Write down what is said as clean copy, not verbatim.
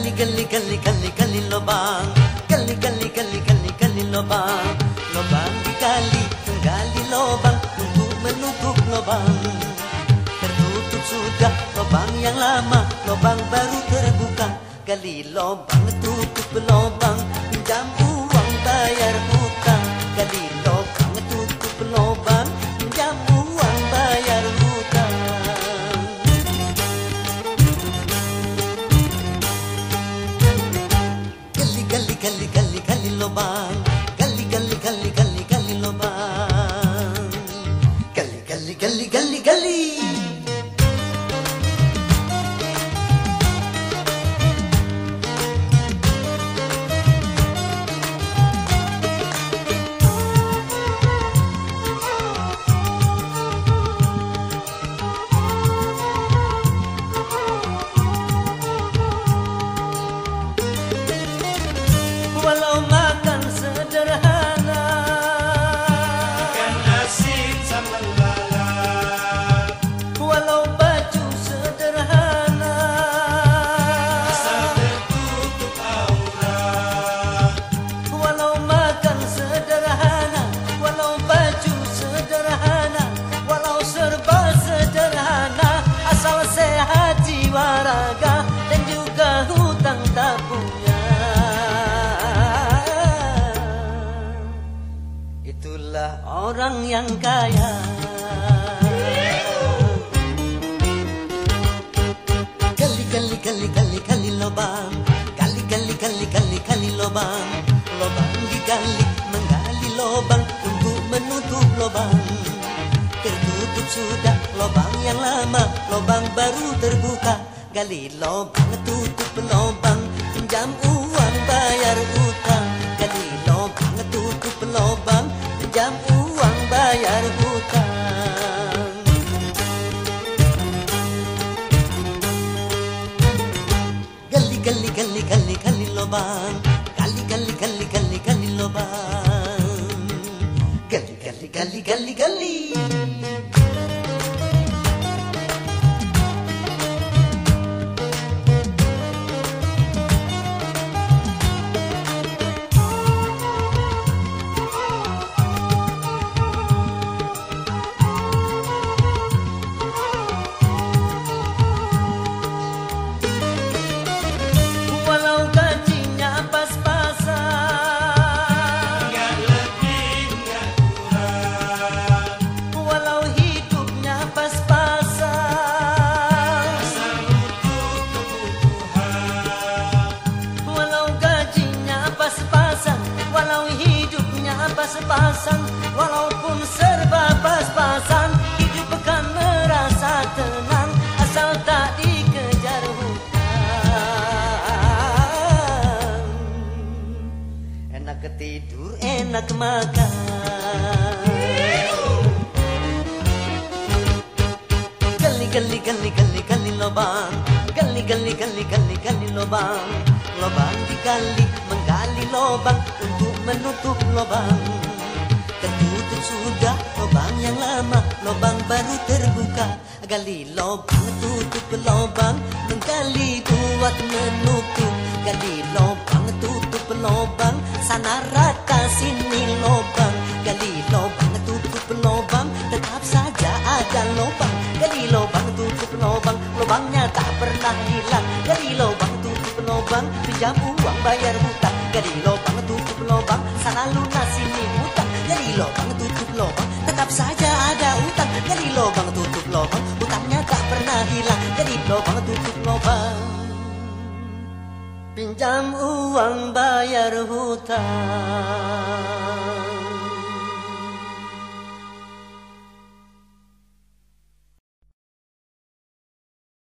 Gali lubang, gali lubang, lubang digali, gali lubang untuk menutup lubang. Tertutup sudah lubang yang lama, lubang baru terbuka. Gali lubang, tutup lubang, pinjam uang bayar hutang. Gali lubang, tutup lubang, pinjam uang bayar hutang. Gali lubang, gali lubang, gali. Walau makan sederhana, ikan asin sambal lala. walau baju sederhana, asal tertutup aurat. walau makan sederhana, walau baju sederhana, walau serba sederhana, asal sehat jiwa raga dan juga hutang tak punya. Itulah orang yang kaya. Gali lubang, gali lubang, lubang digali, menggali lubang untuk menutup lubang. Tertutup sudah lubang yang lama, lubang baru terbuka. Gali lubang, tutup lubang, pinjam uang bayar hutang. Gali lubang, tutup lubang, pinjam uang bayar hutang. Gali lubang, gali lubang, gali. Walau gajinya pas-pasan, Enggak lebih, enggak kurang. walau hidupnya pas-pasan, Asal untuk kebutuhan. walau gajinya pas-pasan, walau hidupnya pas-pasan, walaupun serba pas-pasan, hidup akan merasa tenang asal tak dikejar hutang. Enak tidur, enak makan. Gali lubang, gali lubang, lubang digali, menggali lubang untuk menutup lubang. Tertutup sudah lubang yang lama, lubang baru terbuka. Gali lubang, tutup lubang, menggali buat menutup. Gali lubang, tutup lubang, sana rata sini lubang. Gali lubang, tutup lubang, tetap saja ada lubang. Gali lubang, tutup lubang, lubangnya tak pernah hilang. Gali lubang, tutup lubang, pinjam uang bayar hutang. Gali lubang, tutup lubang, sana lunas sini hutang. Gali lubang, tutup lubang, tetap saja ada hutang. Gali lubang, tutup lubang, hutangnya tak pernah hilang. Gali lubang, tutup lubang, pinjam uang bayar hutang.